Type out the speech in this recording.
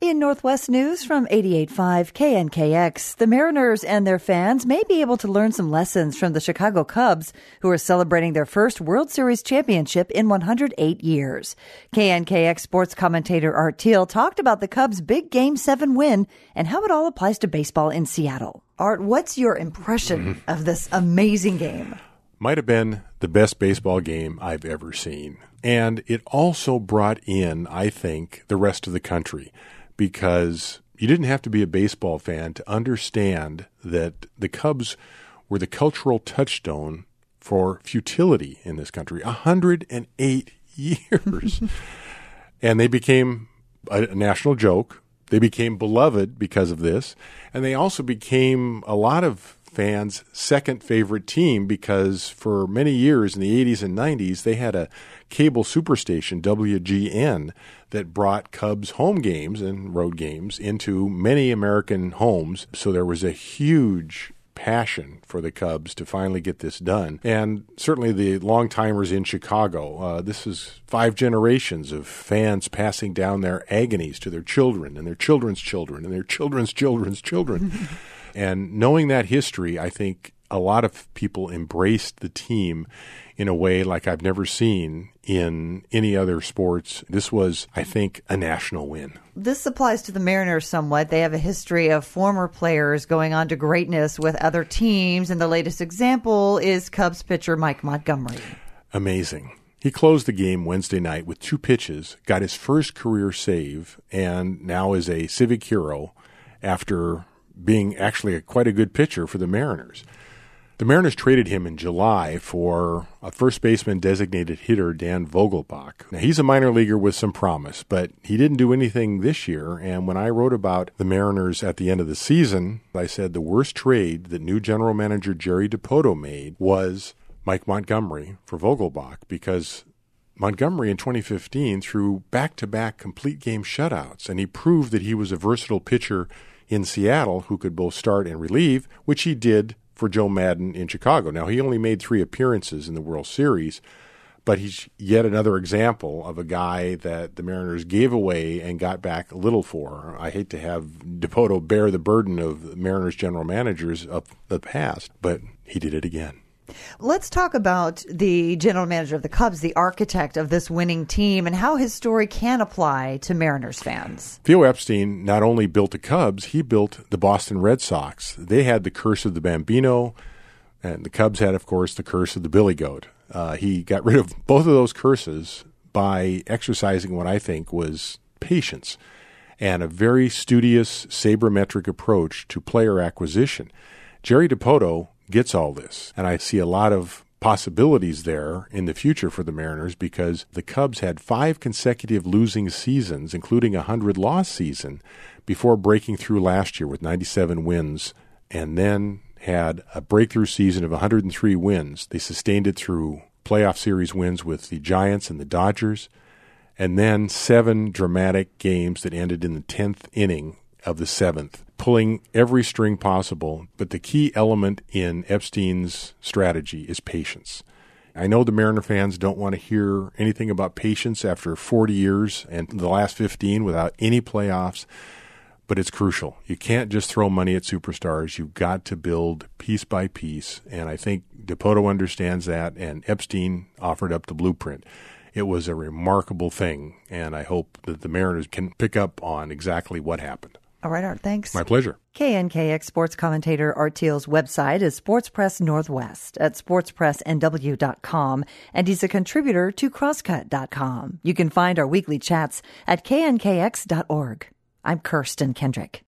In Northwest News from 88.5 KNKX, the Mariners and their fans may be able to learn some lessons from the Chicago Cubs, who are celebrating their first World Series championship in 108 years. KNKX sports commentator Art Thiel talked about the Cubs' big Game 7 win and how it all applies to baseball in Seattle. Art, what's your impression of this amazing game? Might have been the best baseball game I've ever seen. And it also brought in, I think, the rest of the country, because you didn't have to be a baseball fan to understand that the Cubs were the cultural touchstone for futility in this country. 108 years. And they became a national joke. They became beloved because of this. And they also became a lot of fans' second favorite team because for many years in the 80s and 90s, they had a cable superstation, WGN, that brought Cubs home games and road games into many American homes. So there was a huge passion for the Cubs to finally get this done. And certainly the long-timers in Chicago, this is 5 generations of fans passing down their agonies to their children and their children's children and their children's children's children. And knowing that history, I think a lot of people embraced the team in a way like I've never seen in any other sports. This was, I think, a national win. This applies to the Mariners somewhat. They have a history of former players going on to greatness with other teams, and the latest example is Cubs pitcher Mike Montgomery. Amazing. He closed the game Wednesday night with 2 pitches, got his first career save, and now is a civic hero after being actually quite a good pitcher for the Mariners. The Mariners traded him in July for a first baseman designated hitter, Dan Vogelbach. Now, he's a minor leaguer with some promise, but he didn't do anything this year. And when I wrote about the Mariners at the end of the season, I said the worst trade that new general manager Jerry Dipoto made was Mike Montgomery for Vogelbach, because Montgomery in 2015 threw back-to-back complete game shutouts, and he proved that he was a versatile pitcher in Seattle who could both start and relieve, which he did for Joe Maddon in Chicago. Now, he only made 3 appearances in the World Series, but he's yet another example of a guy that the Mariners gave away and got back little for. I hate to have Dipoto bear the burden of the Mariners general managers of the past, but he did it again. Let's talk about the general manager of the Cubs, the architect of this winning team, and how his story can apply to Mariners fans. Theo Epstein not only built the Cubs, he built the Boston Red Sox. They had the curse of the Bambino, and the Cubs had, of course, the curse of the Billy Goat. He got rid of both of those curses by exercising what I think was patience and a very studious sabermetric approach to player acquisition. Jerry Dipoto gets all this, and I see a lot of possibilities there in the future for the Mariners because the Cubs had 5 consecutive losing seasons, including a 100-loss season, before breaking through last year with 97 wins, and then had a breakthrough season of 103 wins. They sustained it through playoff series wins with the Giants and the Dodgers, and then 7 dramatic games that ended in the 10th inning of the 7th, pulling every string possible. But the key element in Epstein's strategy is patience. I know the Mariner fans don't want to hear anything about patience after 40 years and the last 15 without any playoffs, but it's crucial. You can't just throw money at superstars. You've got to build piece by piece, and I think Dipoto understands that, and Epstein offered up the blueprint. It was a remarkable thing, and I hope that the Mariners can pick up on exactly what happened. All right, Art, thanks. My pleasure. KNKX sports commentator Art Thiel's website is Sports Press Northwest at sportspressnw.com, and he's a contributor to crosscut.com. You can find our weekly chats at knkx.org. I'm Kirsten Kendrick.